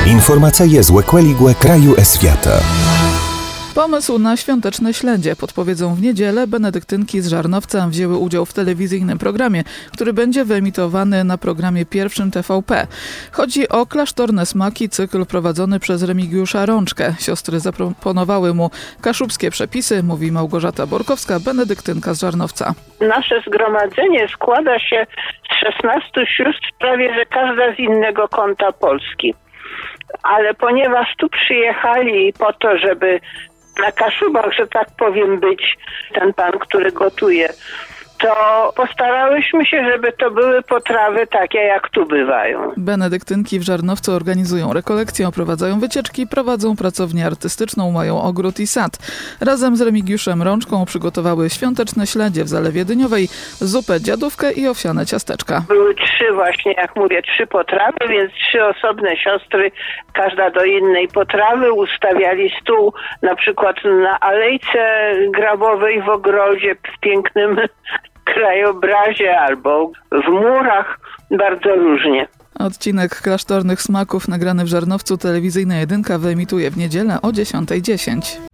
Informacje z Łekłe kraju świata. Pomysł na świąteczne śledzie podpowiedzą w niedzielę benedyktynki z Żarnowca wzięły udział w telewizyjnym programie, który będzie wyemitowany na programie pierwszym TVP. Chodzi o klasztorne smaki, cykl prowadzony przez Remigiusza Rączkę. Siostry zaproponowały mu kaszubskie przepisy, mówi Małgorzata Borkowska, benedyktynka z Żarnowca. Nasze zgromadzenie składa się z 16 sióstr, prawie że każda z innego kąta Polski. Ale ponieważ tu przyjechali po to, żeby na Kaszubach, że tak powiem, być ten pan, który gotuje, to postarałyśmy się, żeby to były potrawy takie, jak tu bywają. Benedyktynki w Żarnowcu organizują rekolekcje, oprowadzają wycieczki, prowadzą pracownię artystyczną, mają ogród i sad. Razem z Remigiuszem Rączką przygotowały świąteczne śledzie w Zalewie Dyniowej, zupę dziadówkę i owsiane ciasteczka. Były 3 właśnie, jak mówię, 3 potrawy, więc 3 osobne siostry, każda do innej potrawy, ustawiali stół na przykład na alejce grabowej w ogrodzie w pięknym krajobrazie albo w murach, bardzo różnie. Odcinek klasztornych smaków nagrany w Żarnowcu telewizyjna Jedynka wyemituje w niedzielę o 10:10.